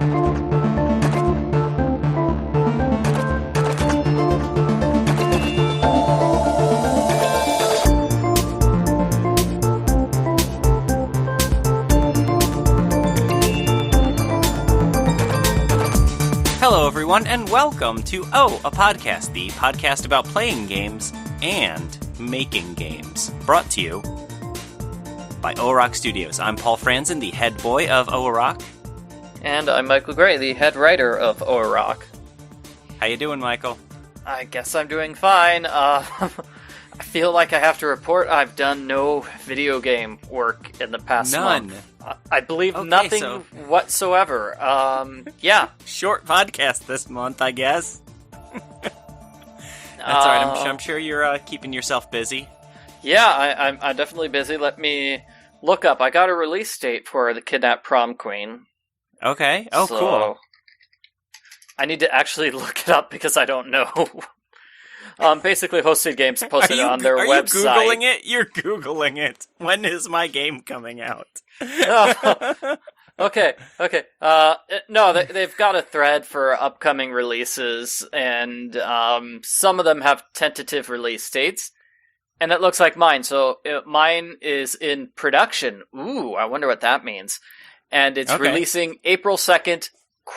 Hello, everyone, and welcome to a Podcast, the podcast about playing games and making games. Brought to you by OROC Studios. I'm Paul Franzen, the head boy of OROC. And I'm Michael Gray, the head writer of OROC. How you doing, Michael? I guess I'm doing fine. I feel like I have to report I've done no video game work in the past month. None. I believe nothing whatsoever. Yeah. Short podcast this month, I guess. That's alright. I'm sure you're keeping yourself busy. Yeah, I'm definitely busy. Let me look up. I got a release date for The Kidnapped Prom Queen. Okay. Oh, so cool. I need to actually look it up because I don't know. Basically, Hosted Games posted it on their website. Are you Googling it? You're Googling it. When is my game coming out? Okay. No, they've got a thread for upcoming releases, and some of them have tentative release dates, and it looks like mine. So mine is in production. Ooh, I wonder what that means. And it's releasing April 2nd, ?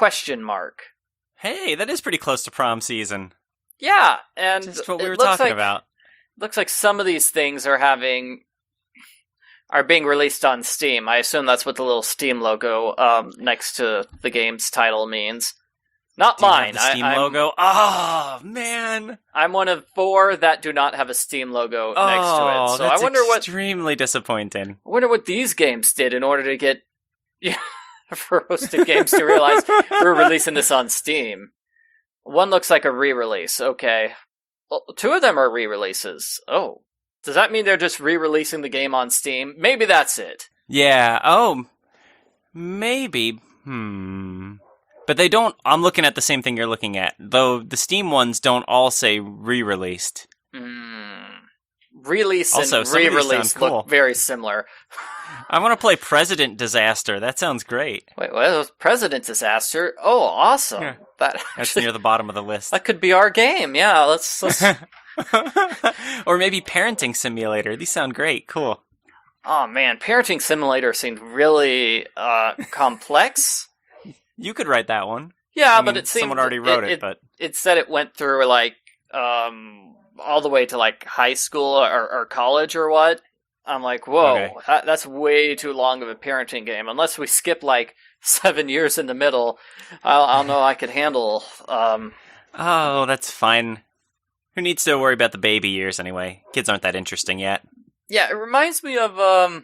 Hey, that is pretty close to prom season. Yeah, and just what we were talking about. Looks like some of these things are being released on Steam. I assume that's what the little Steam logo next to the game's title means. Not mine. The Steam logo. Oh man, I'm one of 4 that do not have a Steam logo next to it. So that's I wonder extremely disappointing. I wonder what these games did in order to get for Hosted Games to realize we're releasing this on Steam. One looks like a re-release. Okay. Well, 2 of them are re-releases. Oh. Does that mean they're just re-releasing the game on Steam? Maybe that's it. Yeah. Oh. Maybe. But they don't... I'm looking at the same thing you're looking at. Though the Steam ones don't all say re-released. Release also, and re-release look very similar. I want to play President Disaster. That sounds great. Wait, what was President Disaster? Oh, awesome. Yeah. That's near the bottom of the list. That could be our game. Yeah, let's... Or maybe Parenting Simulator. These sound great. Cool. Oh, man. Parenting Simulator seemed really complex. You could write that one. Yeah, but it seemed... Someone already wrote it, but... It said it went through, all the way to, high school or college or what. I'm like, whoa, that's way too long of a parenting game. Unless we skip, 7 years in the middle, I'll know I could handle... Oh, that's fine. Who needs to worry about the baby years anyway? Kids aren't that interesting yet. Yeah, it reminds me of,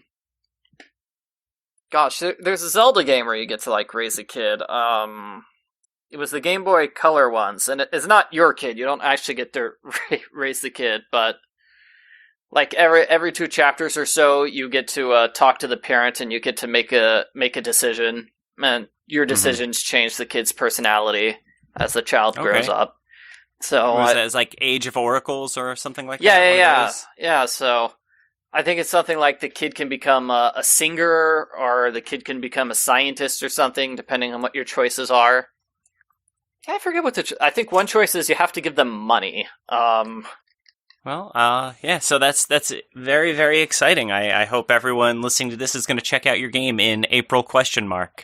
Gosh, there's a Zelda game where you get to, raise a kid. It was the Game Boy Color ones, and it's not your kid. You don't actually get to raise the kid, but... every 2 chapters or so, you get to talk to the parent, and you get to make a decision, and your decisions change the kid's personality as the child grows up. So it's like Age of Oracles or something like that? Yeah. So I think it's something like the kid can become a singer, or the kid can become a scientist or something, depending on what your choices are. I forget what I think one choice is you have to give them money. Well, yeah, so that's very, very exciting. I hope everyone listening to this is going to check out your game in April ? April ?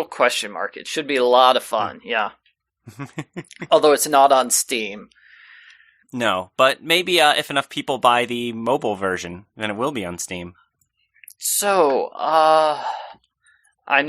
It should be a lot of fun, yeah. Although it's not on Steam. No, but maybe if enough people buy the mobile version, then it will be on Steam. So, I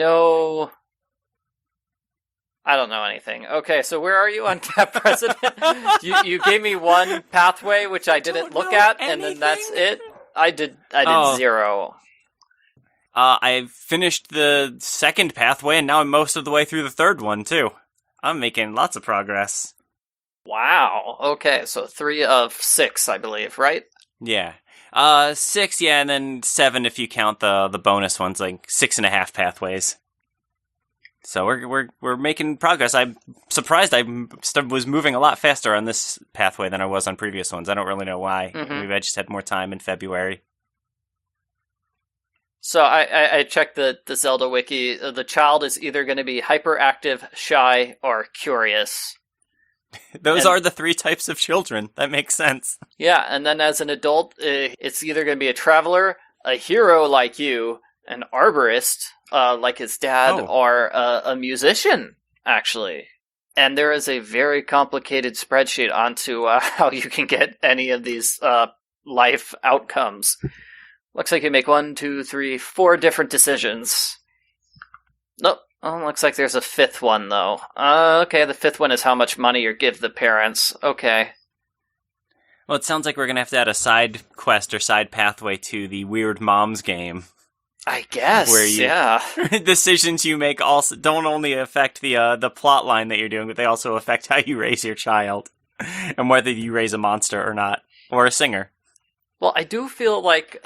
don't know anything. Okay, so where are you on Cat President? you gave me one pathway, which I didn't look at, and then that's it. I did 0. I finished the second pathway, and now I'm most of the way through the third one, too. I'm making lots of progress. Wow. Okay, so 3 of 6, I believe, right? Yeah. 6, yeah, and then 7 if you count the bonus ones, 6.5 pathways. So we're making progress. I'm surprised I was moving a lot faster on this pathway than I was on previous ones. I don't really know why. Maybe I just had more time in February. So I checked the Zelda wiki. The child is either going to be hyperactive, shy, or curious. Those are the 3 types of children. That makes sense. Yeah, and then as an adult, it's either going to be a traveler, a hero like you, an arborist like his dad, or a musician, actually. And there is a very complicated spreadsheet onto how you can get any of these life outcomes. Looks like you make 1, 2, 3, 4 different decisions. Nope. Oh, looks like there's a 5th one, though. Okay, the 5th one is how much money you give the parents. Okay. Well, it sounds like we're going to have to add a side quest or side pathway to the Weird Moms game. I guess, yeah. Decisions you make also don't only affect the plot line that you're doing, but they also affect how you raise your child. And whether you raise a monster or not. Or a singer. Well, I do feel like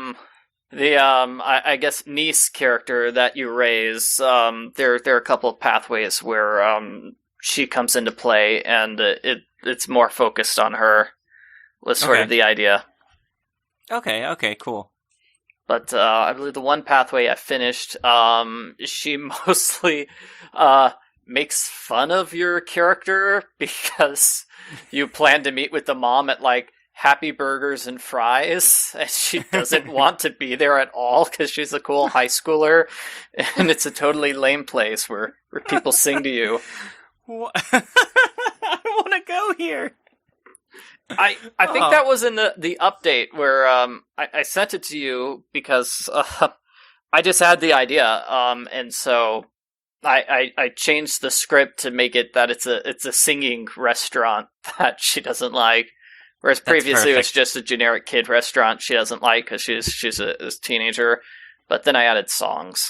I guess niece character that you raise, there are a couple of pathways where she comes into play, and it's more focused on her. Was sort of the idea. Okay, cool. But I believe the one pathway I finished, she mostly makes fun of your character because you plan to meet with the mom at like Happy Burgers and Fries, and she doesn't want to be there at all because she's a cool high schooler, and it's a totally lame place where people sing to you. I want to go here. I think that was in the update where I sent it to you because I just had the idea, and so I changed the script to make it that it's a singing restaurant that she doesn't like. Whereas previously it was just a generic kid restaurant she doesn't like because she's a teenager. But then I added songs.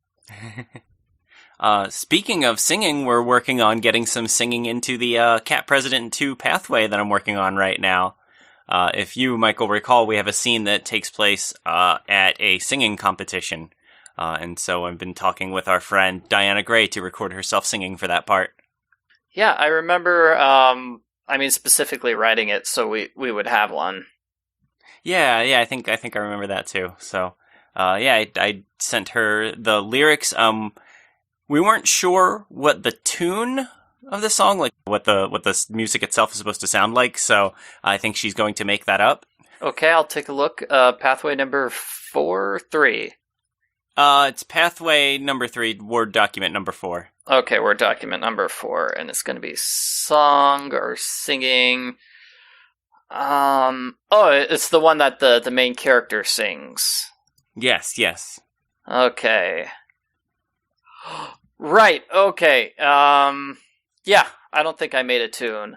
Speaking of singing, we're working on getting some singing into the Cat President 2 pathway that I'm working on right now. If you, Michael, recall, we have a scene that takes place at a singing competition. And so I've been talking with our friend Diana Gray to record herself singing for that part. Yeah, I remember... specifically writing it so we would have one. Yeah, I think I remember that too. So, I sent her the lyrics. We weren't sure what the tune of the song, like what the music itself is supposed to sound like. So I think she's going to make that up. Okay, I'll take a look. Pathway number 4-3. It's pathway number 3, Word document number 4. Okay, Word document number 4, and it's going to be song or singing. It's the one that the main character sings. Yes. Okay. Right, okay. Yeah, I don't think I made a tune.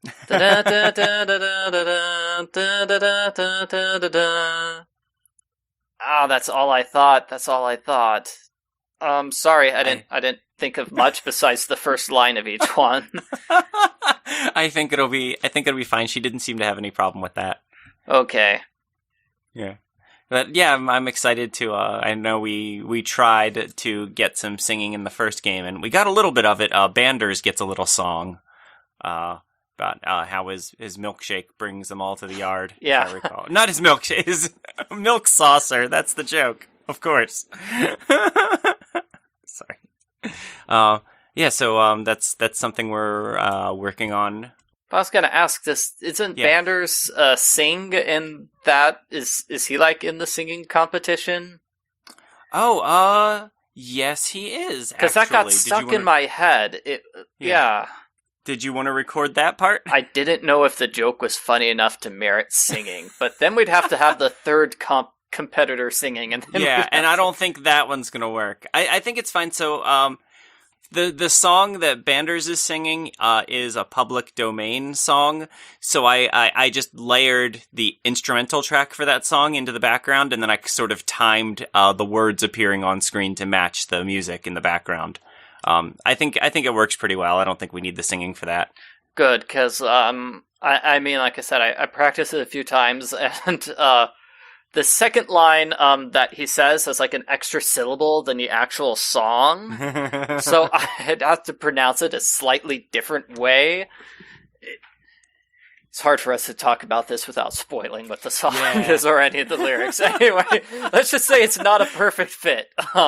That's all I thought. Sorry, I didn't think of much besides the first line of each one. I think it'll be fine. She didn't seem to have any problem with that. Okay. Yeah. But yeah, I'm excited to, I know we tried to get some singing in the first game, and we got a little bit of it. Banders gets a little song, about how his milkshake brings them all to the yard. Yeah. I recall. Not his milkshake, his milk saucer. That's the joke, of course. Sorry. So that's something we're working on. I was gonna ask this: isn't Banders sing in that? Is he like in the singing competition? Oh, yes, he is. Because that got stuck in my head. Yeah. Did you want to record that part? I didn't know if the joke was funny enough to merit singing, but then we'd have to have the third competitor singing, and then I don't think that one's gonna work. I think it's fine. So, the song that Banders is singing is a public domain song, so I just layered the instrumental track for that song into the background, and then I sort of timed the words appearing on screen to match the music in the background. I think it works pretty well. I don't think we need the singing for that. Good, because like I said, I practiced it a few times, and the second line that he says has like an extra syllable than the actual song, so I'd have to pronounce it a slightly different way. It's hard for us to talk about this without spoiling what the song Yeah. is or any of the lyrics. Anyway, let's just say it's not a perfect fit.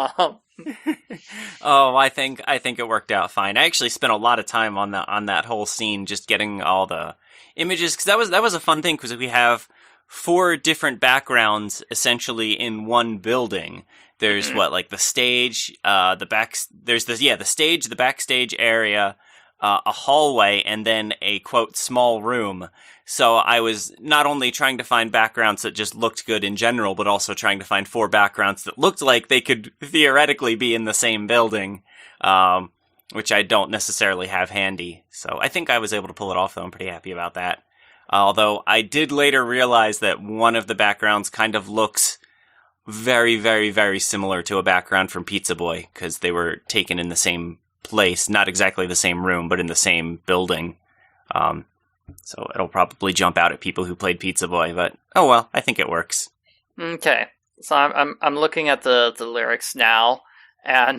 Oh, I think it worked out fine. I actually spent a lot of time on that whole scene, just getting all the images, because that was a fun thing, because we have 4 different backgrounds essentially in one building. There's like the stage, the stage, the backstage area, a hallway, and then a quote small room. So I was not only trying to find backgrounds that just looked good in general, but also trying to find 4 backgrounds that looked like they could theoretically be in the same building, which I don't necessarily have handy. So I think I was able to pull it off, though. I'm pretty happy about that. Although I did later realize that one of the backgrounds kind of looks very, very, very similar to a background from Pizza Boy, because they were taken in the same place, not exactly the same room, but in the same building. So it'll probably jump out at people who played Pizza Boy, but oh well, I think it works. Okay, so I'm looking at the lyrics now, and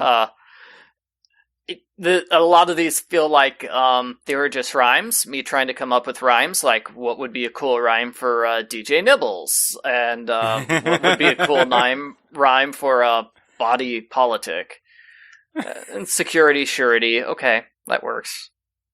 a lot of these feel like they were just rhymes. Me trying to come up with rhymes, like what would be a cool rhyme for DJ Nibbles, and what would be a cool rhyme for body politic, and security surety. Okay, that works.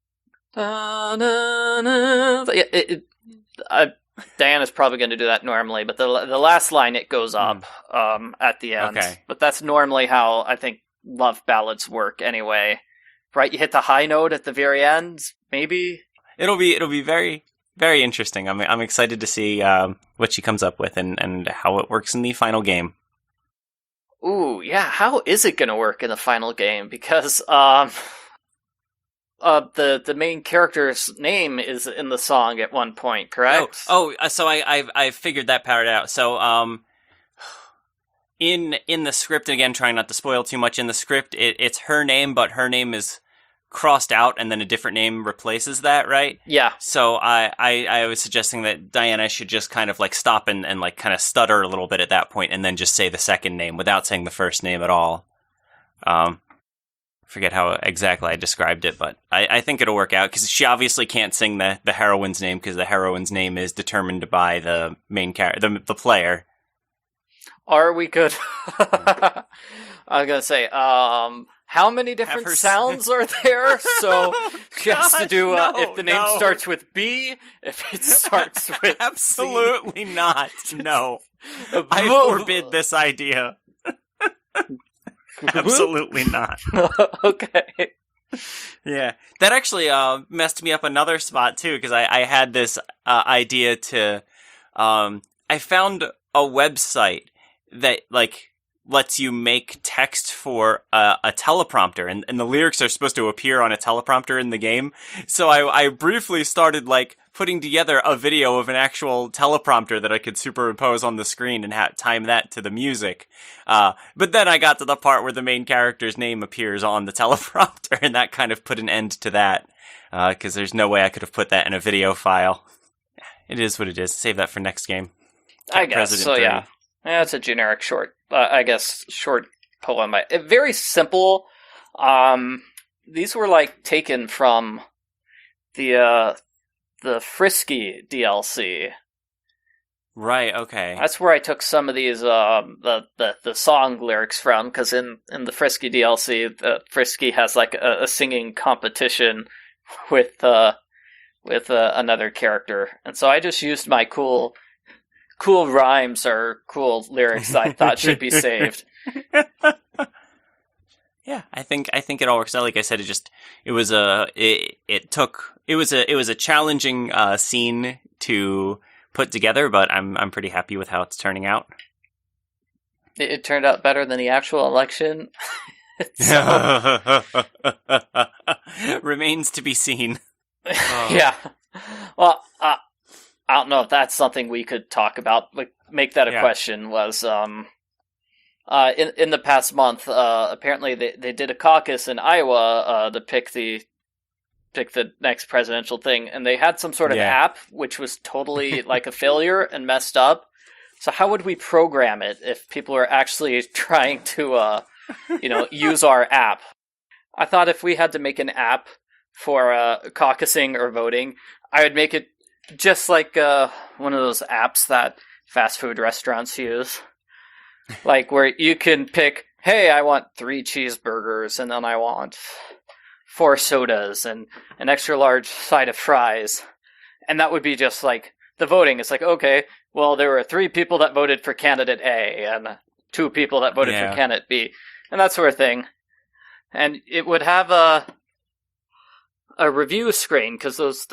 Diana's probably going to do that normally, but the last line, it goes up at the end. Okay. But that's normally how I think love ballads work anyway. Right? You hit the high note at the very end, maybe? It'll be very, very interesting. I'm excited to see what she comes up with and how it works in the final game. Ooh, yeah, how is it going to work in the final game? Because the main character's name is in the song at one point, correct? So I figured that part out. So in the script, again, trying not to spoil too much, in the script, it's her name, but her name is crossed out, and then a different name replaces that, right? Yeah. So I was suggesting that Diana should just kind of like stop and like kind of stutter a little bit at that point, and then just say the second name without saying the first name at all. Forget how exactly I described it, but I think it'll work out, because she obviously can't sing the heroine's name, because the heroine's name is determined by the main character, the player. Are we good? I was gonna say, how many different sounds are there? So she has to do if the name starts with B, if it starts with absolutely C. Not. No, I forbid this idea. Absolutely not. Okay. Yeah, that actually messed me up another spot too, because I had this idea to I found a website that like lets you make text for a teleprompter, and the lyrics are supposed to appear on a teleprompter in the game. So I briefly started like putting together a video of an actual teleprompter that I could superimpose on the screen and time that to the music. But then I got to the part where the main character's name appears on the teleprompter, and that kind of put an end to that, because there's no way I could have put that in a video file. It is what it is. Save that for next game. I guess. President so 3. Yeah, it's a generic short poem. Very simple. These were like taken from the Frisky DLC. Right. Okay. That's where I took some of these the song lyrics from, because in the Frisky DLC, Frisky has like a singing competition with another character, and so I just used my cool rhymes or cool lyrics I thought should be saved. Yeah, I think it all works out. Like I said, it was a challenging scene to put together, but I'm pretty happy with how it's turning out. It turned out better than the actual election. Remains to be seen. Yeah. Well, I don't know if that's something we could talk about. Like, make that a question. Was in the past month, apparently they did a caucus in Iowa to pick the next presidential thing, and they had some sort of app which was totally like a failure and messed up. So how would we program it if people are actually trying to use our app? I thought if we had to make an app for caucusing or voting, I would make it just like one of those apps that fast food restaurants use, like where you can pick, hey, I want 3 cheeseburgers, and then I want 4 sodas and an extra large side of fries, and that would be just like the voting. It's like, okay, well, there were 3 people that voted for candidate A and 2 people that voted for candidate B, and that sort of thing. And it would have a review screen, because those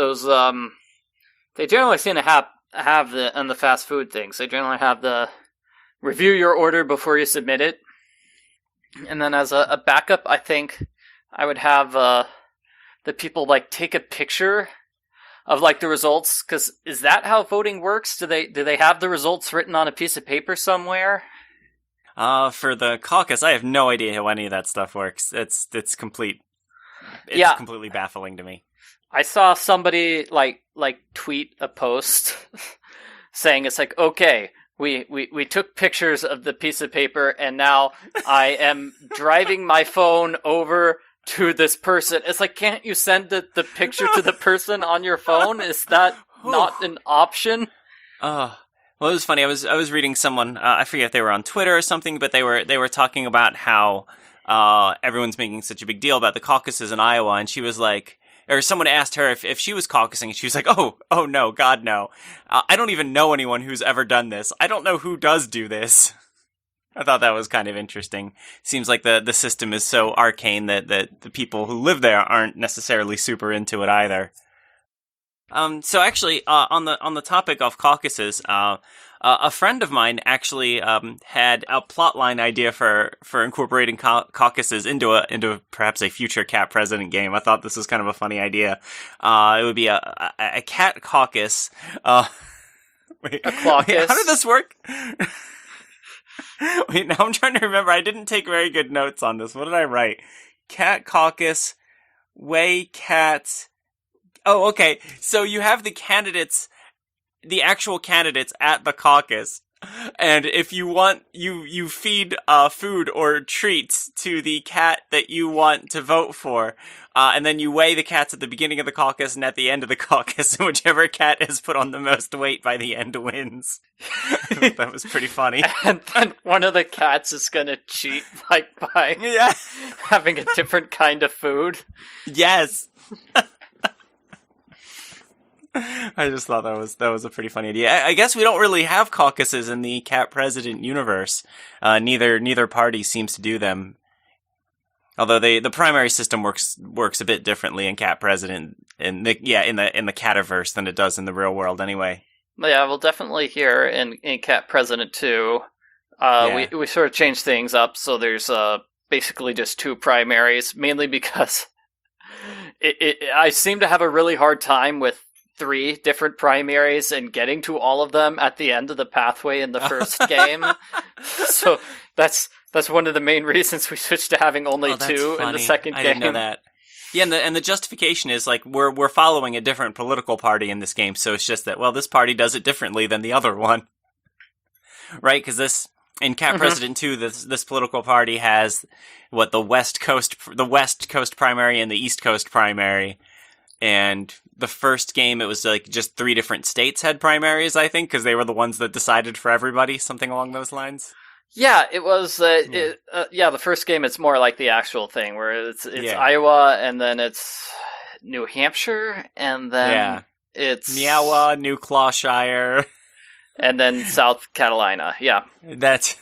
they generally seem to have the on the fast food things. They generally have the review your order before you submit it, and then as a backup, I think I would have the people like take a picture of like the results. Because is that how voting works? Do they have the results written on a piece of paper somewhere? For the caucus, I have no idea how any of that stuff works. It's completely baffling to me. I saw somebody like tweet a post saying it's like, okay, we took pictures of the piece of paper, and now I am driving my phone over to this person. It's like, can't you send the picture to the person on your phone? Is that not an option? Well, it was funny. I was reading someone. I forget if they were on Twitter or something, but they were talking about how everyone's making such a big deal about the caucuses in Iowa, and she was like, or someone asked her if she was caucusing, and she was like, oh no, God no. I don't even know anyone who's ever done this. I don't know who does do this. I thought that was kind of interesting. Seems like the system is so arcane that the people who live there aren't necessarily super into it either. So actually, on the topic of caucuses, a friend of mine actually had a plotline idea for incorporating caucuses into perhaps a future Cat President game. I thought this was kind of a funny idea. It would be a cat caucus. Wait, a caucus. Wait, how did this work? Wait, now I'm trying to remember. I didn't take very good notes on this. What did I write? Cat caucus, way cat. Oh, okay. So you have the actual candidates at the caucus, and if you want, you feed food or treats to the cat that you want to vote for, and then you weigh the cats at the beginning of the caucus and at the end of the caucus, and whichever cat has put on the most weight by the end wins. I thought that was pretty funny. And then one of the cats is gonna cheat, like, by having a different kind of food. Yes. I just thought that was a pretty funny idea. I guess we don't really have caucuses in the Cat President universe. Neither party seems to do them. Although the primary system works a bit differently in Cat President in the Cativerse than it does in the real world anyway. Yeah, we'll definitely hear in Cat President 2. We sort of changed things up, so there's basically just 2 primaries, mainly because I seem to have a really hard time with 3 different primaries and getting to all of them at the end of the pathway in the first game. So that's one of the main reasons we switched to having only 2 in the second game. I didn't know that. Yeah, and the justification is like we're following a different political party in this game, so it's just that, well, this party does it differently than the other one, right? Because in Cat President 2, this political party has the West Coast primary and the East Coast primary. And the first game, it was like just 3 different states had primaries, I think, because they were the ones that decided for everybody, something along those lines. Yeah, it was. The first game, it's more like the actual thing, where it's Iowa, and then it's New Hampshire, and then it's Neowa, New Clawshire, and then South Carolina. Yeah, that's.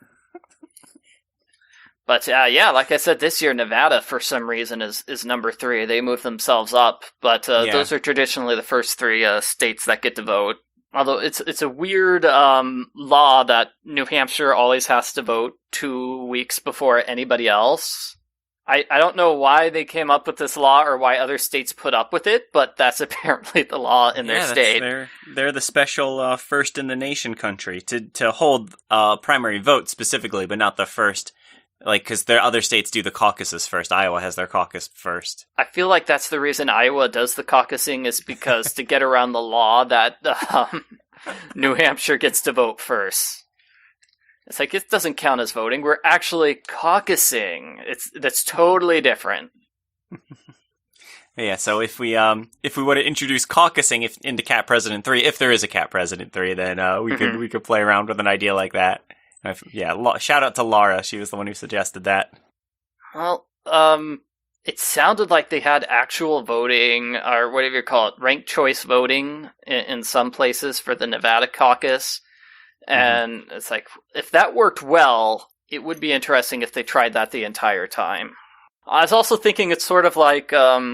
But like I said, this year Nevada for some reason is number 3. They moved themselves up, but those are traditionally the first 3 states that get to vote. Although it's a weird law that New Hampshire always has to vote 2 weeks before anybody else. I don't know why they came up with this law or why other states put up with it, but that's apparently the law in their state. They're the special first in the nation country to hold primary vote specifically, but not the first. Like, because their other states do the caucuses first. Iowa has their caucus first. I feel like that's the reason Iowa does the caucusing, is because to get around the law that New Hampshire gets to vote first. It's like, it doesn't count as voting. We're actually caucusing. That's totally different. Yeah, so if we were to introduce caucusing into Cat President 3, if there is a Cat President 3, then we could play around with an idea like that. Shout out to Laura. She was the one who suggested that. Well, it sounded like they had actual voting, or whatever you call it, ranked choice voting in some places for the Nevada caucus. And it's like, if that worked well, it would be interesting if they tried that the entire time. I was also thinking it's sort of like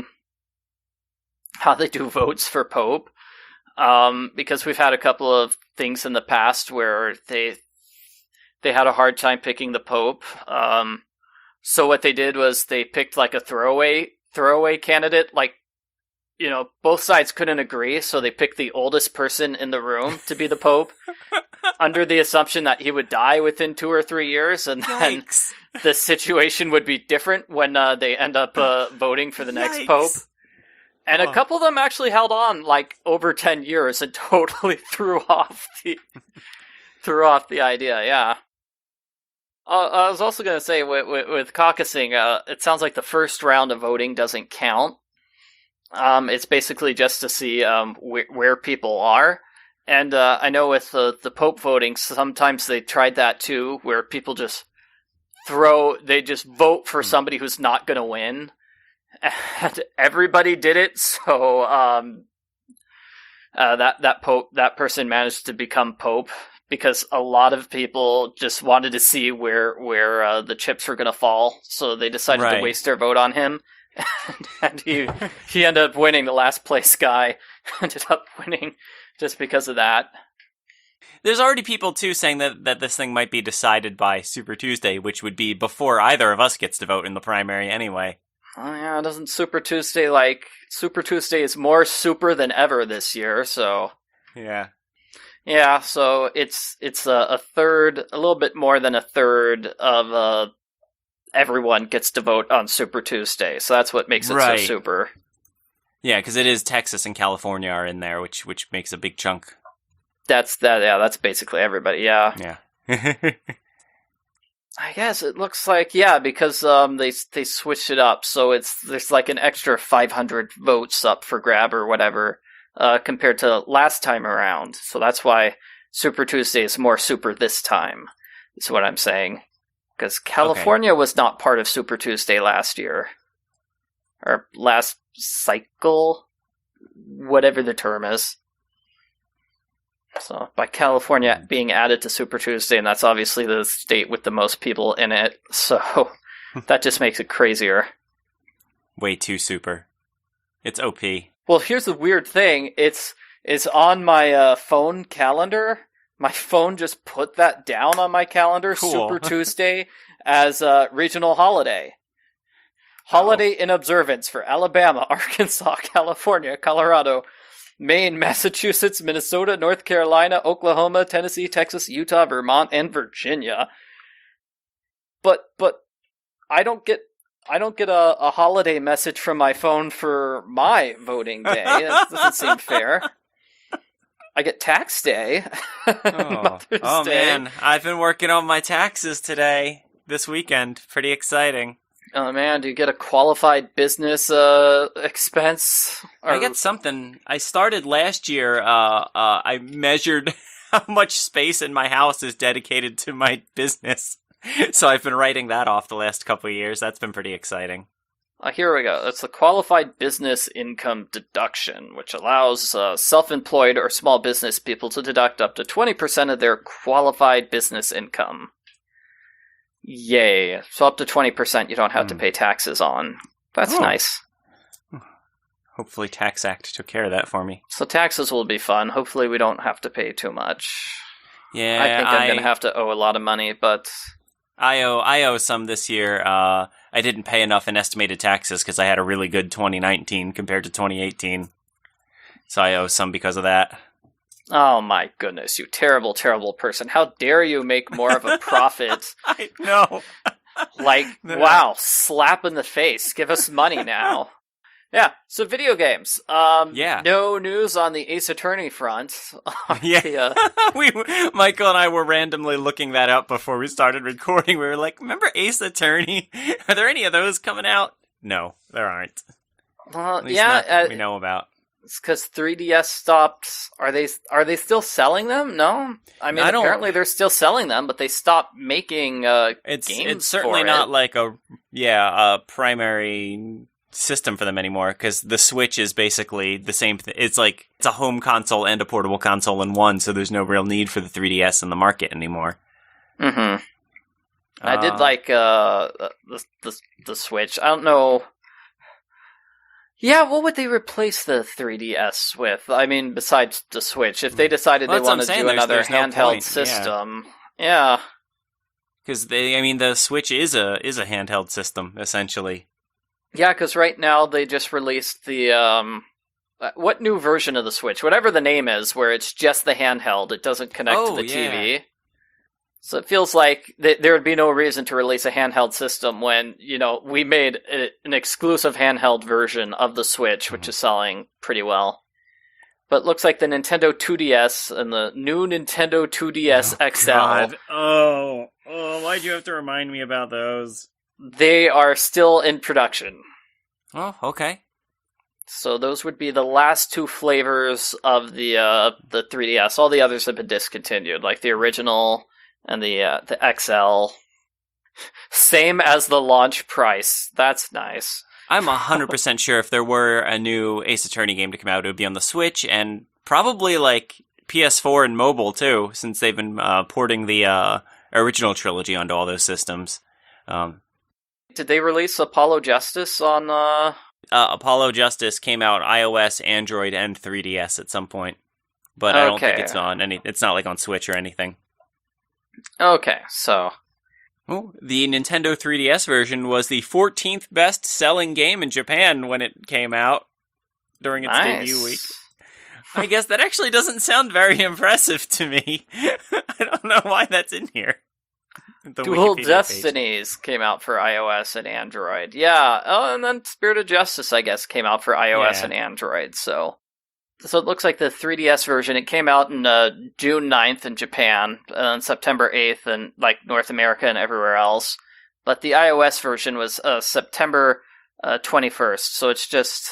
how they do votes for Pope, because we've had a couple of things in the past where they had a hard time picking the Pope. So what they did was they picked like a throwaway candidate. Like, you know, both sides couldn't agree, so they picked the oldest person in the room to be the Pope, under the assumption that he would die within 2 or 3 years, and then the situation would be different when they end up voting for the next Pope. And a couple of them actually held on like over 10 years and totally threw off the idea. Yeah. I was also going to say with caucusing, it sounds like the first round of voting doesn't count. It's basically just to see where people are. And I know with the Pope voting, sometimes they tried that too, where people just vote for somebody who's not going to win. And everybody did it, so that person managed to become Pope, because a lot of people just wanted to see where the chips were going to fall, so they decided to waste their vote on him, and he ended up winning. The last place guy ended up winning just because of that. There's already people too saying that this thing might be decided by Super Tuesday, which would be before either of us gets to vote in the primary anyway. Oh yeah, doesn't Super Tuesday is more super than ever this year, so... Yeah. Yeah, so it's a third, a little bit more than a third of everyone gets to vote on Super Tuesday, so that's what makes it so super. Yeah, because it is Texas and California are in there, which makes a big chunk. That's basically everybody, yeah. Yeah. I guess it looks like, because they switched it up, so there's like an extra 500 votes up for grab or whatever, compared to last time around. So that's why Super Tuesday is more super this time, is what I'm saying. Because California was not part of Super Tuesday last year. Or last cycle, whatever the term is. So, by California being added to Super Tuesday, and that's obviously the state with the most people in it, so that just makes it crazier. Way too super. It's OP. Well, here's the weird thing. It's on my phone calendar. My phone just put that down on my calendar, cool. Super Tuesday, as a regional holiday. Holiday in observance for Alabama, Arkansas, California, Colorado, Maine, Massachusetts, Minnesota, North Carolina, Oklahoma, Tennessee, Texas, Utah, Vermont, and Virginia. But I don't get a holiday message from my phone for my voting day. That doesn't seem fair. I get tax day. Oh man, I've been working on my taxes this weekend. Pretty exciting. Oh man, do you get a qualified business expense? I get something. I started last year, I measured how much space in my house is dedicated to my business. So I've been writing that off the last couple of years. That's been pretty exciting. Here we go. It's the qualified business income deduction, which allows self-employed or small business people to deduct up to 20% of their qualified business income. Yay. So up to 20% you don't have to pay taxes on. That's nice. Hopefully Tax Act took care of that for me. So taxes will be fun. Hopefully we don't have to pay too much. Yeah, I think I'm going to have to owe a lot of money, but... I owe some this year. I didn't pay enough in estimated taxes because I had a really good 2019 compared to 2018. So I owe some because of that. Oh my goodness, you terrible, terrible person. How dare you make more of a profit? I know. Wow, slap in the face. Give us money now. Yeah, so video games. No news on the Ace Attorney front. Yeah. Michael and I were randomly looking that up before we started recording. We were like, remember Ace Attorney? Are there any of those coming out? No, there aren't. Well, At least yeah, not that we know about. it's because 3DS stopped. Are they still selling them? No, I mean apparently they're still selling them, but they stopped making games. It's certainly for not it. like a primary system for them anymore, because the Switch is basically the same thing. It's like it's a home console and a portable console in one, so there's no real need for the 3DS in the market anymore. Mm-hmm. I did like the Switch. I don't know. Yeah, what would they replace the 3DS with? I mean, besides the Switch, if they decided they wanted to do another handheld system, yeah. Because the Switch is a handheld system essentially. Yeah, because right now they just released the what new version of the Switch? Whatever the name is, where it's just the handheld. It doesn't connect to the TV. So it feels like there would be no reason to release a handheld system when, we made an exclusive handheld version of the Switch, which is selling pretty well. But it looks like the Nintendo 2DS and the new Nintendo 2DS XL. God. Oh, why'd you have to remind me about those? They are still in production. Oh, okay. So those would be the last two flavors of the 3DS. All the others have been discontinued, like the original and the XL. Same as the launch price. That's nice. I'm 100% sure if there were a new Ace Attorney game to come out, it would be on the Switch, and probably like PS4 and mobile too, since they've been porting the original trilogy onto all those systems. Did they release Apollo Justice on... Apollo Justice came out iOS, Android, and 3DS at some point. But I don't think it's on it's not like on Switch or anything. Okay, so... Oh, the Nintendo 3DS version was the 14th best-selling game in Japan when it came out during its debut week. I guess that actually doesn't sound very impressive to me. I don't know why that's in here. Dual Destinies came out for iOS and Android. Yeah, and then Spirit of Justice, I guess, came out for iOS and Android, so it looks like the 3DS version, it came out in June 9th in Japan, and September 8th in North America and everywhere else. But the iOS version was September 21st, so it's just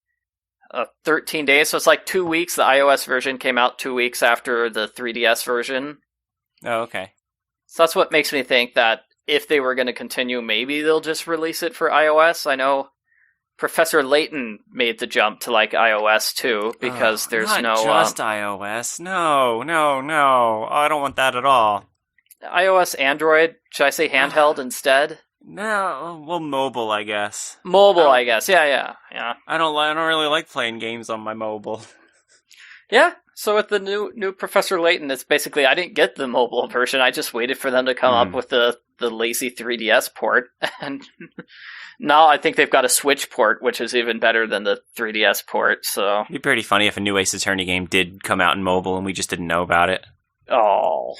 13 days. So it's like 2 weeks. The iOS version came out 2 weeks after the 3DS version. Oh, okay. So that's what makes me think that if they were going to continue, maybe they'll just release it for iOS. I know Professor Layton made the jump to iOS too, because there's not just iOS. No. I don't want that at all. iOS, Android. Should I say handheld instead? No, well, mobile, I guess. Mobile, I guess. Yeah. I don't really like playing games on my mobile. Yeah. So with the new Professor Layton, it's basically I didn't get the mobile version. I just waited for them to come up with the lazy 3DS port, and now I think they've got a Switch port, which is even better than the 3DS port. So it'd be pretty funny if a new Ace Attorney game did come out in mobile and we just didn't know about it. Oh,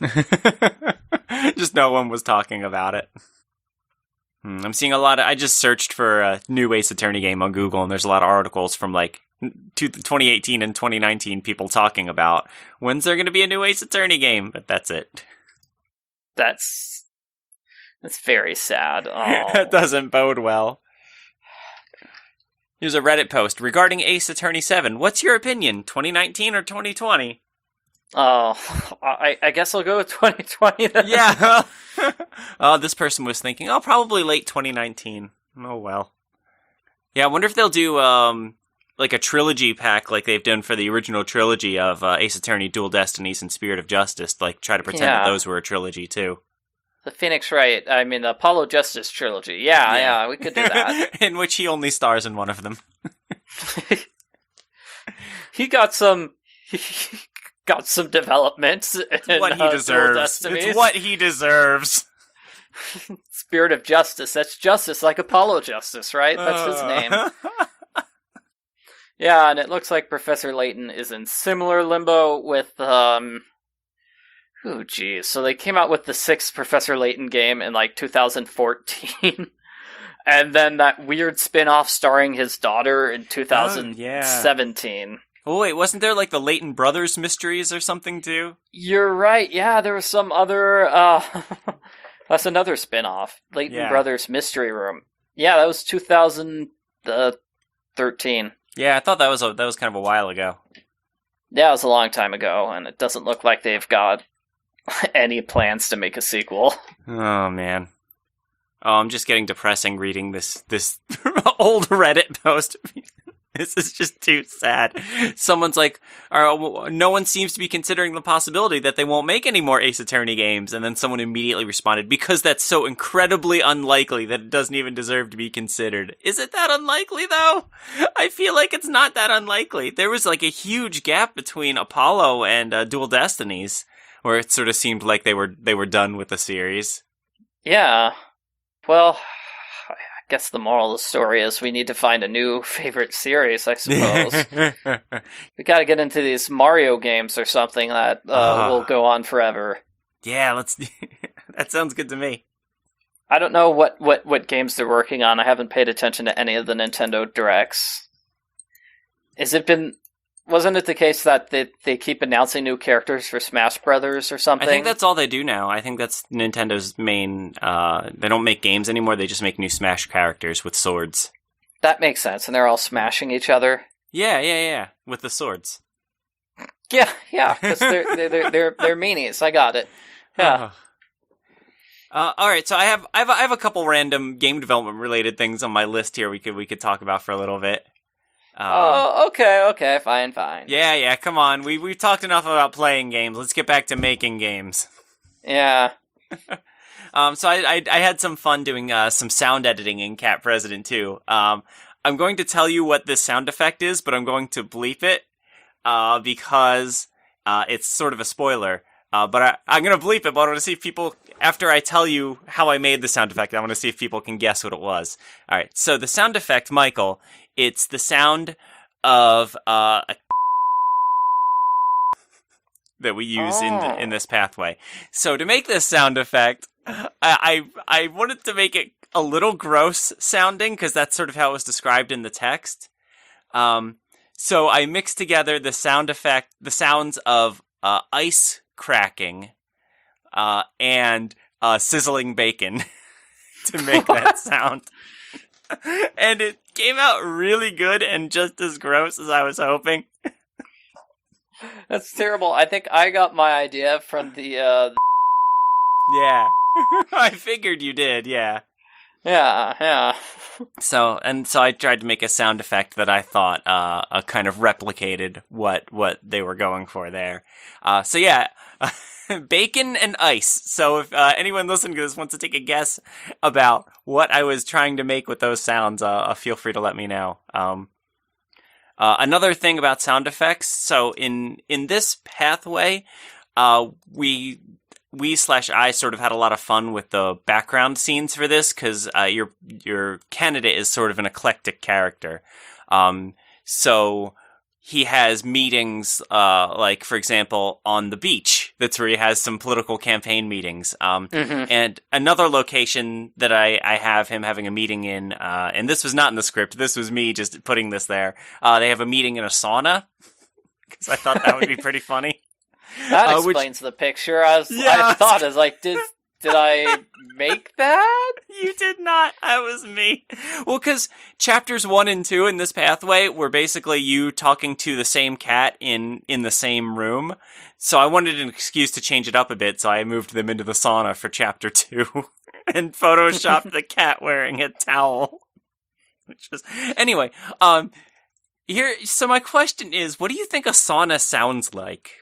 just no one was talking about it. I'm seeing a lot of. I just searched for a new Ace Attorney game on Google, and there's a lot of articles from 2018 and 2019 people talking about when's there going to be a new Ace Attorney game, but that's it. That's very sad. Oh. That doesn't bode well. Here's a Reddit post regarding Ace Attorney 7. What's your opinion, 2019 or 2020? Oh, I guess I'll go with 2020 then. Yeah. This person was thinking, probably late 2019. Oh, well. Yeah, I wonder if they'll do a trilogy pack like they've done for the original trilogy of Ace Attorney, Dual Destinies, and Spirit of Justice. Try to pretend that those were a trilogy, too. The Phoenix Wright, the Apollo Justice trilogy. Yeah, we could do that. In which he only stars in one of them. He got some development. It's what he deserves. It's what he deserves. Spirit of Justice. That's justice, like Apollo Justice, right? That's his name. Yeah, and it looks like Professor Layton is in similar limbo with, So they came out with the 6th Professor Layton game in, 2014. And then that weird spin-off starring his daughter in 2017. Oh, wait, wasn't there, the Layton Brothers mysteries or something, too? You're right, yeah, there was some other, that's another spin-off. Layton Brothers Mystery Room. Yeah, that was 2013 13. Yeah, I thought that was kind of a while ago. Yeah, it was a long time ago, and it doesn't look like they've got any plans to make a sequel. Oh man. Oh, I'm just getting depressing reading this old Reddit post. This is just too sad. Someone's like, no one seems to be considering the possibility that they won't make any more Ace Attorney games. And then someone immediately responded, because that's so incredibly unlikely that it doesn't even deserve to be considered. Is it that unlikely, though? I feel like it's not that unlikely. There was like a huge gap between Apollo and Dual Destinies, where it sort of seemed like they were done with the series. Yeah. Well, I guess the moral of the story is we need to find a new favorite series, I suppose. We gotta get into these Mario games or something that will go on forever. Yeah, let's... That sounds good to me. I don't know what games they're working on. I haven't paid attention to any of the Nintendo Directs. Wasn't it the case that they keep announcing new characters for Smash Brothers or something? I think that's all they do now. I think that's Nintendo's main... they don't make games anymore, they just make new Smash characters with swords. That makes sense, and they're all smashing each other? Yeah, with the swords. Yeah, because they're meanies, I got it. Yeah. Alright, so I have a couple random game development related things on my list here we could talk about for a little bit. Okay, fine. Yeah, come on. We've talked enough about playing games. Let's get back to making games. Yeah. So I had some fun doing some sound editing in Cat President 2. I'm going to tell you what this sound effect is, but I'm going to bleep it because it's sort of a spoiler. But I'm going to bleep it, but I want to see if people, after I tell you how I made the sound effect, I want to see if people can guess what it was. All right, so the sound effect, Michael, it's the sound of a that we use in this pathway. So to make this sound effect, I wanted to make it a little gross sounding, because that's sort of how it was described in the text. So I mixed together the sounds of ice cracking and sizzling bacon to make that sound. And it came out really good and just as gross as I was hoping. That's terrible. I think I got my idea from the Yeah. I figured you did, yeah. Yeah. So I tried to make a sound effect that I thought kind of replicated what they were going for there. So yeah, bacon and ice. So if anyone listening to this wants to take a guess about what I was trying to make with those sounds, feel free to let me know. Another thing about sound effects. So in this pathway, we/I sort of had a lot of fun with the background scenes for this, because your candidate is sort of an eclectic character. So he has meetings, like, for example, on the beach. That's where he has some political campaign meetings. And another location that I have him having a meeting in, and this was not in the script, this was me just putting this there. They have a meeting in a sauna, because I thought that would be pretty funny. That explains the picture. I thought, did I make that? You did not. That was me. Well, because chapters 1 and 2 in this pathway were basically you talking to the same cat in the same room. So I wanted an excuse to change it up a bit, so I moved them into the sauna for chapter 2 and photoshopped the cat wearing a towel. Anyway, so my question is, what do you think a sauna sounds like?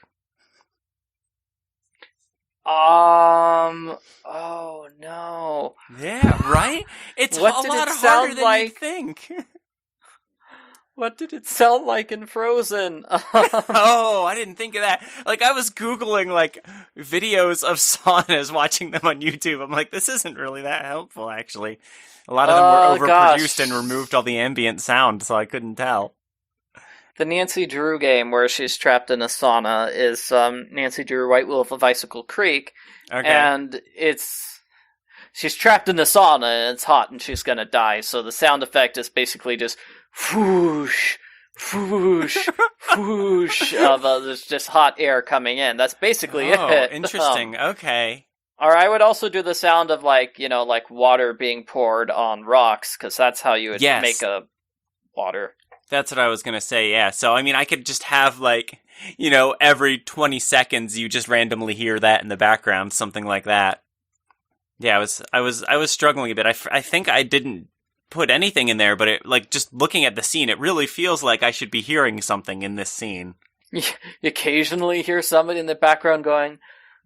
Oh no. Yeah, right? It's a lot harder than you think. What did it sound like in Frozen? Oh, I didn't think of that. Like, I was Googling, like, videos of saunas, watching them on YouTube. I'm like, this isn't really that helpful, actually. A lot of them were overproduced and removed all the ambient sound, so I couldn't tell. The Nancy Drew game where she's trapped in a sauna is Nancy Drew White Wolf of Icicle Creek. Okay. And she's trapped in the sauna and it's hot and she's gonna die. So the sound effect is basically just whoosh, whoosh, whoosh of there's just hot air coming in. That's basically it. Oh, interesting. Okay. Or I would also do the sound of like water being poured on rocks, because that's how you would make a water. That's what I was gonna say, yeah. So, I mean, I could just have, like, every 20 seconds you just randomly hear that in the background, something like that. Yeah, I was struggling a bit. I think I didn't put anything in there, but it, like, just looking at the scene, it really feels like I should be hearing something in this scene. You occasionally hear somebody in the background going,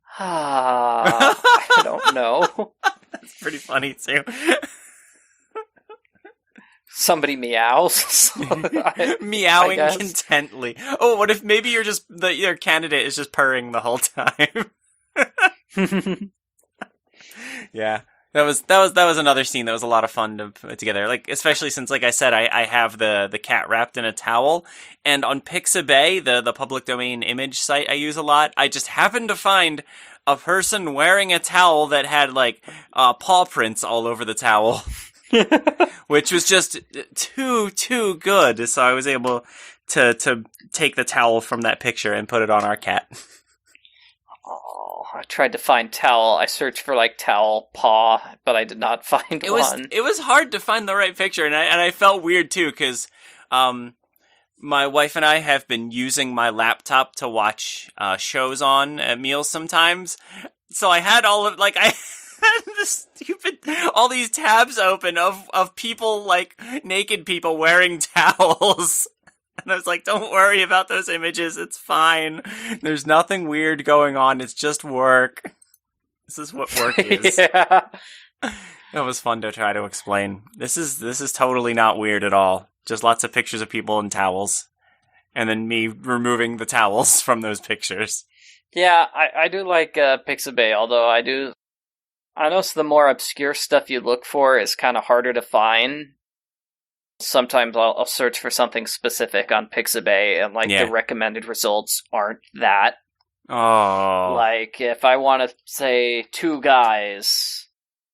I don't know. That's pretty funny, too. Somebody meows. Meowing contently. Oh, what if maybe you're just, your candidate is just purring the whole time? Yeah. That was another scene that was a lot of fun to put together. Like, especially since, like I said, I have the cat wrapped in a towel, and on Pixabay, the public domain image site I use a lot, I just happened to find a person wearing a towel that had, like, paw prints all over the towel, which was just too good. So I was able to take the towel from that picture and put it on our cat. Oh, I tried to find towel. I searched for like towel paw, but I did not find one. It was hard to find the right picture, and I felt weird too because my wife and I have been using my laptop to watch shows on at meals sometimes. So I had all of I had all these tabs open of people, like naked people wearing towels. And I was like, don't worry about those images. It's fine. There's nothing weird going on. It's just work. This is what work is. Yeah. It was fun to try to explain. This is totally not weird at all. Just lots of pictures of people in towels. And then me removing the towels from those pictures. Yeah, I do like Pixabay, although I notice the more obscure stuff you look for is kind of harder to find. Sometimes I'll search for something specific on Pixabay, and the recommended results aren't that. Oh. Like, if I want to say two guys,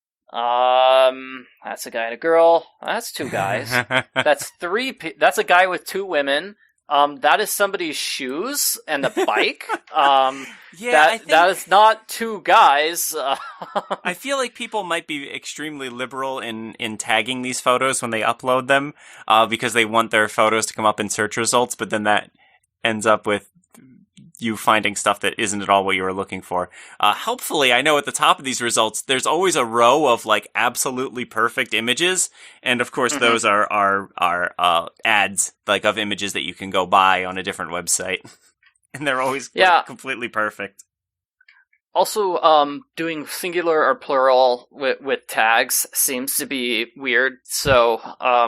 that's a guy and a girl. That's two guys. That's that's a guy with two women. That is somebody's shoes and a bike. That is not two guys. I feel like people might be extremely liberal in tagging these photos when they upload them, because they want their photos to come up in search results, but then that ends up with you finding stuff that isn't at all what you were looking for. Helpfully, I know at the top of these results, there's always a row of absolutely perfect images, and of course those are ads of images that you can go buy on a different website, and they're always completely perfect. Also, doing singular or plural with tags seems to be weird. So,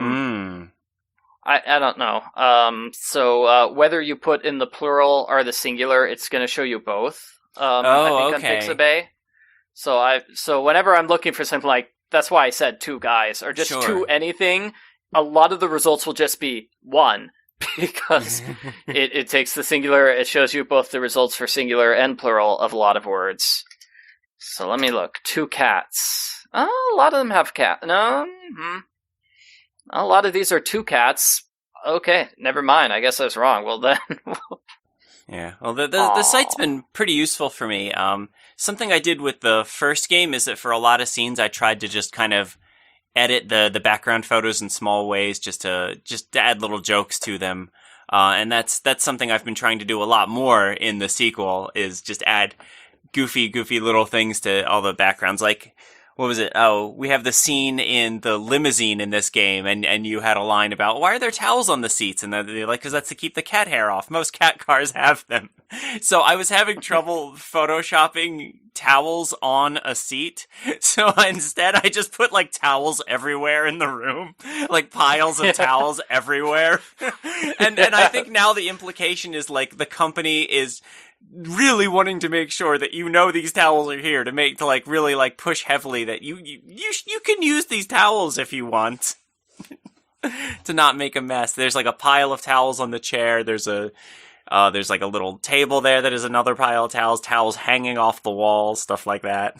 I don't know. So whether you put in the plural or the singular, it's going to show you both. I think on Pixabay. So whenever I'm looking for something that's why I said two guys or just two anything. A lot of the results will just be one because it takes the singular. It shows you both the results for singular and plural of a lot of words. So let me look. Two cats. Oh, a lot of them have cat. No. A lot of these are two cats. Okay, never mind. I guess I was wrong. Well, then. Yeah. Well, the site's been pretty useful for me. Something I did with the first game is that for a lot of scenes, I tried to just kind of edit the background photos in small ways, just to add little jokes to them. And that's something I've been trying to do a lot more in the sequel, is just add goofy little things to all the backgrounds. Like, what was it? Oh, we have the scene in the limousine in this game, and you had a line about, why are there towels on the seats? And they're like, because that's to keep the cat hair off. Most cat cars have them. So I was having trouble photoshopping towels on a seat. So instead, I just put towels everywhere in the room, piles of towels everywhere. And I think now the implication is the company is really wanting to make sure that these towels are here to really push heavily that you can use these towels if you want to not make a mess. There's a pile of towels on the chair. There's a little table there that is another pile of towels hanging off the wall, stuff like that.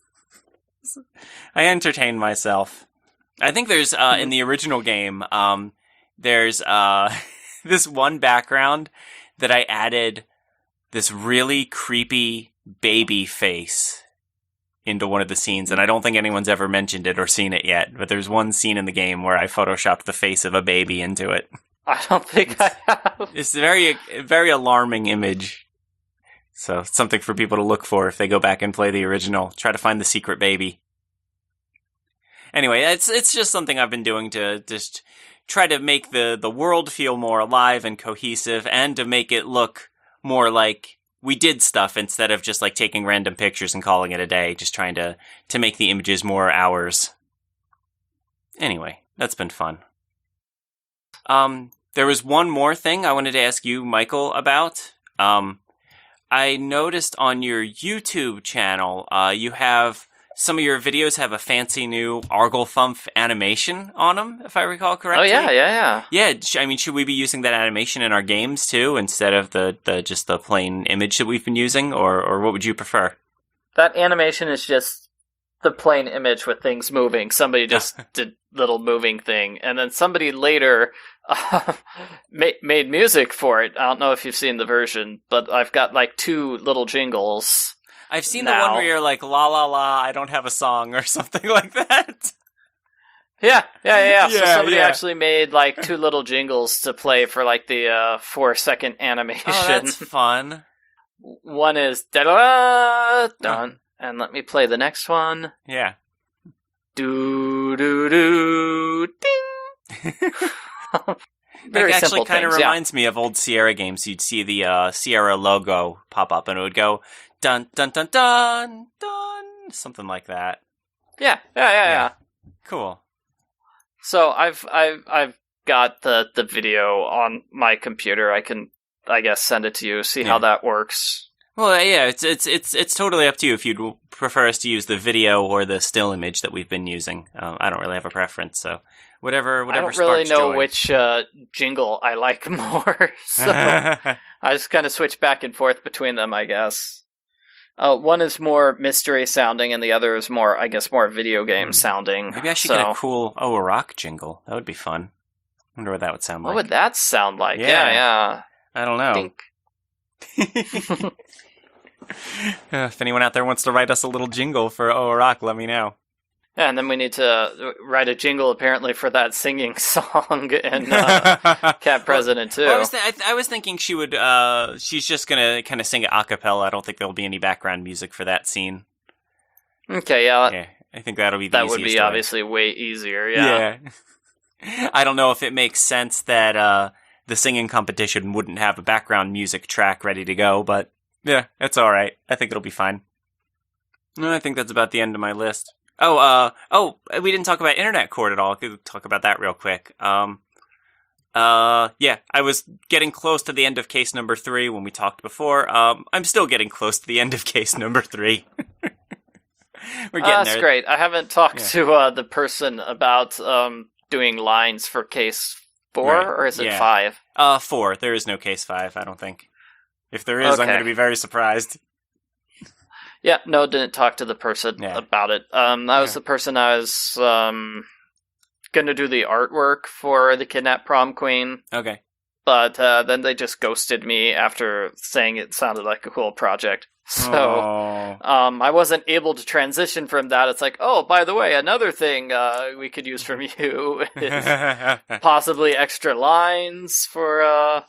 I entertain myself. I think there's in the original game there's this one background that I added this really creepy baby face into one of the scenes, and I don't think anyone's ever mentioned it or seen it yet, but there's one scene in the game where I photoshopped the face of a baby into it. I don't think I have. It's a very alarming image. So it's something for people to look for if they go back and play the original. Try to find the secret baby. Anyway, it's just something I've been doing to just try to make the world feel more alive and cohesive, and to make it look more like we did stuff instead of just like taking random pictures and calling it a day. Just trying to make the images more ours. Anyway, that's been fun. There was one more thing I wanted to ask you, Michael, about. I noticed on your YouTube channel, you have some of your videos have a fancy new Argle Thump animation on them, if I recall correctly. Oh yeah. Yeah, I mean, should we be using that animation in our games too, instead of the just the plain image that we've been using, or what would you prefer? That animation is just the plain image with things moving. Somebody just did little moving thing, and then somebody later made music for it. I don't know if you've seen the version, but I've got like 2 little jingles. I've seen the one where you're like, la la la, I don't have a song, or something like that. Yeah. So somebody actually made like 2 little jingles to play for like the 4-second animation. Oh, that's fun. One is da-da-da, dun, and let me play the next one. Yeah. Do-do-do, ding! Very it simple actually kind of things, reminds me of old Sierra games. You'd see the Sierra logo pop up, and it would go dun dun dun dun dun, something like that. Yeah. Cool. So I've got the video on my computer. I can, I guess, send it to you. See how that works. Well, yeah, it's totally up to you if you'd prefer us to use the video or the still image that we've been using. I don't really have a preference, so whatever. I don't really know joy. which jingle I like more, so I just kind of switch back and forth between them, I guess. One is more mystery sounding, and the other is more, I guess, more video game sounding. Maybe I should get a cool a rock jingle. That would be fun. I wonder what that would sound like. What would that sound like? Yeah. I don't know. Dink. If anyone out there wants to write us a little jingle for Rock, let me know. Yeah, and then we need to write a jingle, apparently, for that singing song in Cat President, too. Well, I was thinking she would, she's just gonna kind of sing it a cappella. I don't think there'll be any background music for that scene. Okay, yeah. Yeah, I think that'll be the that easiest would be way. obviously way easier, yeah. I don't know if it makes sense that the singing competition wouldn't have a background music track ready to go, but yeah, it's alright. I think it'll be fine. I think that's about the end of my list. We didn't talk about Internet Court at all. Could talk about that real quick. I was getting close to the end of case number 3 when we talked before. I'm still getting close to the end of case number 3. We're getting there. That's great. I haven't talked to the person about doing lines for case 4, or is it 5? 4. There is no case 5, I don't think. If there is, I'm going to be very surprised. Yeah, no, didn't talk to the person about it. That was the person I was going to do the artwork for the Kidnap Prom Queen. Okay. But then they just ghosted me after saying it sounded like a cool project. So I wasn't able to transition from that. It's like, oh, by the way, another thing we could use from you is possibly extra lines for...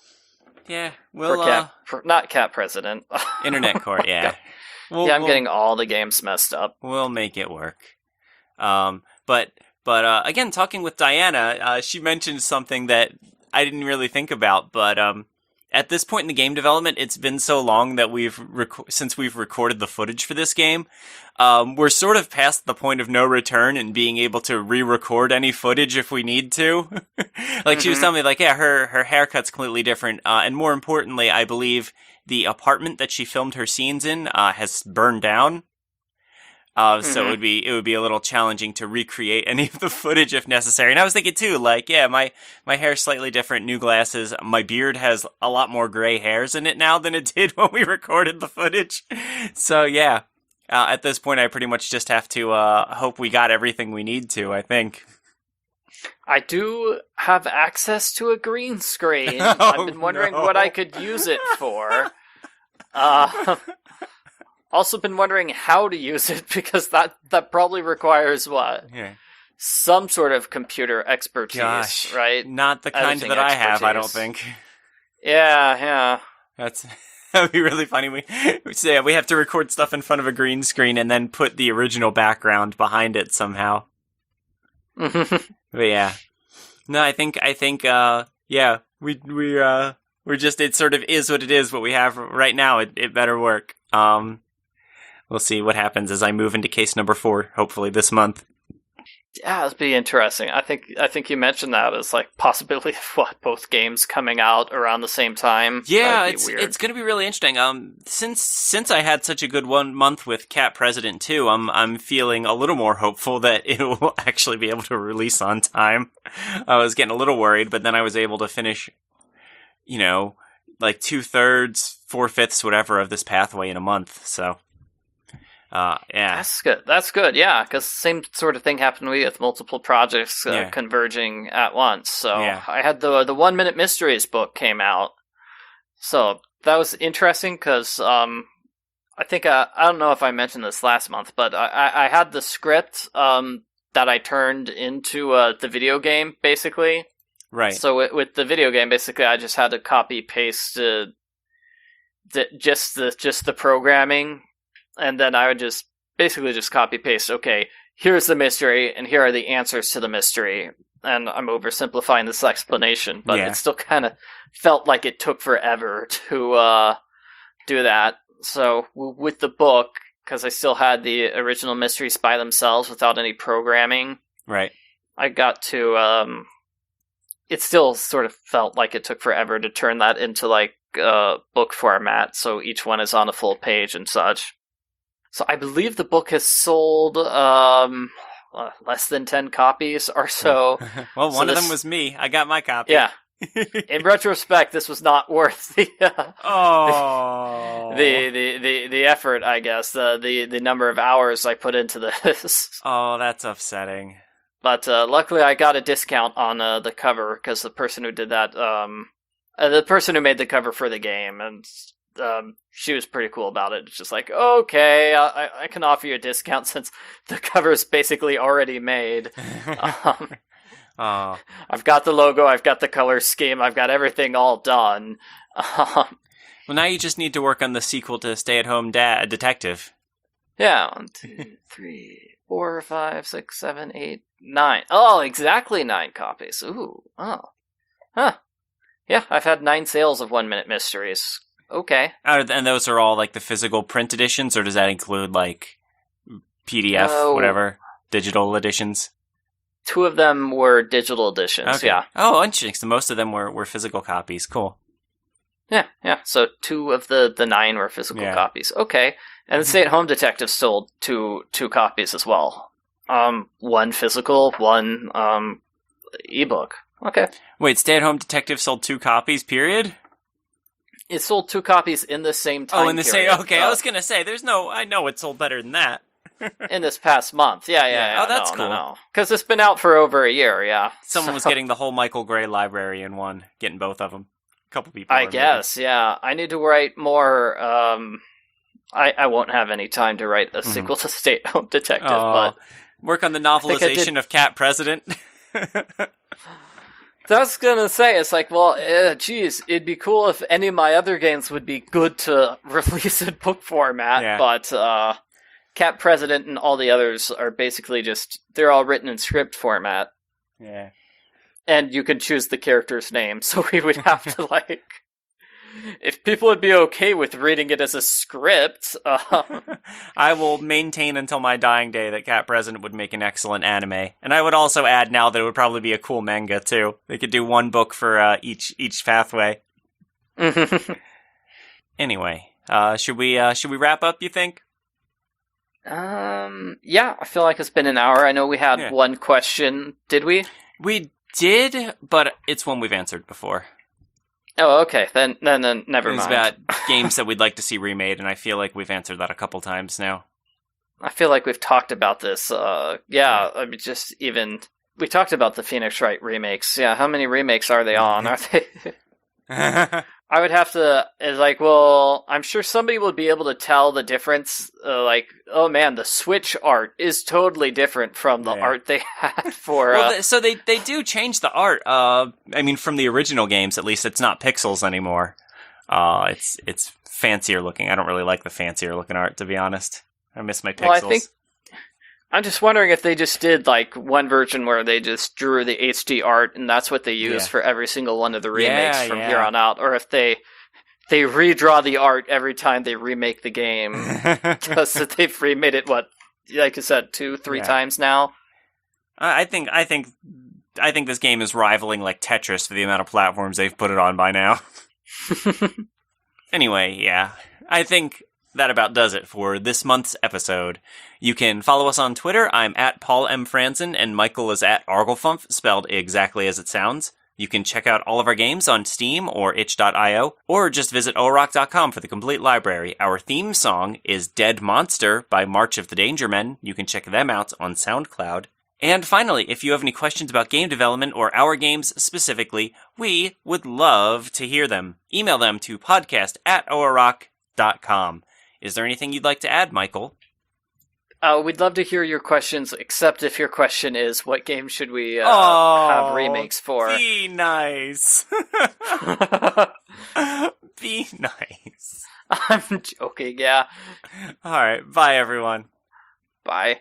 not Cat President. Internet Court, yeah. I'm getting all the games messed up. We'll make it work. But again, talking with Diana, she mentioned something that I didn't really think about, but at this point in the game development, it's been so long that since we've recorded the footage for this game, we're sort of past the point of no return and being able to re-record any footage if we need to. She was telling me, like, yeah, her haircut's completely different, and more importantly, I believe the apartment that she filmed her scenes in has burned down. So it would be a little challenging to recreate any of the footage if necessary. And I was thinking too, like, yeah, my hair's slightly different, new glasses. My beard has a lot more gray hairs in it now than it did when we recorded the footage. So yeah, at this point, I pretty much just have to hope we got everything we need to, I think. I do have access to a green screen. I've been wondering what I could use it for. Also been wondering how to use it, because that probably requires what? Yeah. Some sort of computer expertise, right? Not the kind Editing that I have, I don't expertise. think. Yeah. That'd be really funny. We have to record stuff in front of a green screen and then put the original background behind it somehow. But yeah. No, I think yeah, we're just, it sort of is what it is. What we have right now, it better work. We'll see what happens as I move into case number 4, hopefully this month. Yeah, it'd be interesting. I think you mentioned that as like possibility of both games coming out around the same time. Yeah, it's going to be really interesting. Since I had such a good 1 month with Cat President 2, I'm feeling a little more hopeful that it will actually be able to release on time. I was getting a little worried, but then I was able to finish, like 2/3, 4/5, whatever of this pathway in a month. So. Yeah. That's good. Yeah, because same sort of thing happened to me with multiple projects converging at once. So I had the 1 Minute Mysteries book came out. So that was interesting because I think I don't know if I mentioned this last month, but I had the script that I turned into the video game basically. Right. So with the video game, basically, I just had to copy paste just the programming. And then I would just copy paste, okay, here's the mystery, and here are the answers to the mystery. And I'm oversimplifying this explanation, but it still kind of felt like it took forever to do that. So with the book, because I still had the original mysteries by themselves without any programming, right? I got to, it still sort of felt like it took forever to turn that into like book format, so each one is on a full page and such. So I believe the book has sold less than 10 copies or so. Well, one of them was me. I got my copy. Yeah. In retrospect, this was not worth the the effort, I guess. The number of hours I put into this. Oh, that's upsetting. But luckily, I got a discount on the cover because the person who did that, the person who made the cover for the game, and. She was pretty cool about it. It's just like, okay, I can offer you a discount since the cover is basically already made. I've got the logo, I've got the color scheme, I've got everything all done. Well, now you just need to work on the sequel to Stay at Home Detective. Yeah, 1, 2, 3, 4, 5, 6, 7, 8, 9. Oh, exactly 9 copies. Ooh, oh. Huh. Yeah, I've had 9 sales of 1 Minute Mysteries. Okay. And those are all like the physical print editions, or does that include like PDF, whatever, digital editions? 2 of them were digital editions, okay. Yeah. Oh, interesting. So most of them were physical copies. Cool. Yeah. So 2 of the 9 were physical copies. Okay. And the Stay at Home Detective sold two copies as well. 1 physical, 1 ebook. Okay. Wait, Stay at Home Detective sold 2 copies, period? It sold 2 copies in the same time. Oh, in the period. same. Okay, I was gonna say, I know it sold better than that. In this past month, yeah. Oh, that's cool. Because it's been out for over a year. Yeah. Someone was getting the whole Michael Gray library in one, getting both of them. A couple people. I guess, yeah. I need to write more. I won't have any time to write a sequel to Stay at Home Detective, but work on the novelization of Cat President. That's gonna say, it's like, well, geez, it'd be cool if any of my other games would be good to release in book format, but Cat President and all the others are basically they're all written in script format. Yeah. And you can choose the character's name, so we would have to, like... If people would be okay with reading it as a script... I will maintain until my dying day that Cat President would make an excellent anime. And I would also add now that it would probably be a cool manga, too. They could do 1 book for each pathway. Anyway, should we wrap up, you think? Yeah, I feel like it's been an hour. I know we had 1 question. Did we? We did, but it's one we've answered before. Oh, okay. Then never mind. It was about games that we'd like to see remade, and I feel like we've answered that a couple times now. I feel like we've talked about this. I mean, we talked about the Phoenix Wright remakes. Yeah, how many remakes are they on? Are they? I would have to, it's like, well, I'm sure somebody would be able to tell the difference. Like, oh man, the Switch art is totally different from the art they had for. Well, so they do change the art. I mean, from the original games, at least, it's not pixels anymore. It's fancier looking. I don't really like the fancier looking art, to be honest. I miss my pixels. I'm just wondering if they just did like one version where they just drew the HD art and that's what they use for every single one of the remakes from here on out, or if they redraw the art every time they remake the game. Just that they've remade it, what, like you said, 2-3 times now. I think this game is rivaling like Tetris for the amount of platforms they've put it on by now. Anyway, yeah, I think that about does it for this month's episode. You can follow us on Twitter. I'm at Paul M. Franzen, and Michael is at Arglefumf, spelled exactly as it sounds. You can check out all of our games on Steam or itch.io, or just visit orock.com for the complete library. Our theme song is Dead Monster by March of the Danger Men. You can check them out on SoundCloud. And finally, if you have any questions about game development or our games specifically, we would love to hear them. Email them to podcast@orock.com. Is there anything you'd like to add, Michael? We'd love to hear your questions, except if your question is, what game should we have remakes for? Be nice. Be nice. I'm joking, yeah. Alright, bye everyone. Bye.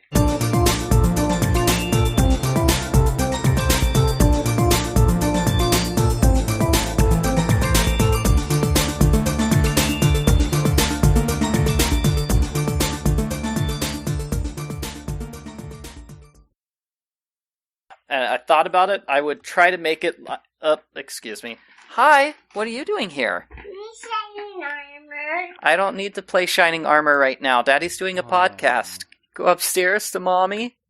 And I thought about it, I would try to make it... excuse me. Hi, what are you doing here? Shining armor. I don't need to play Shining Armor right now. Daddy's doing a podcast. Go upstairs to Mommy.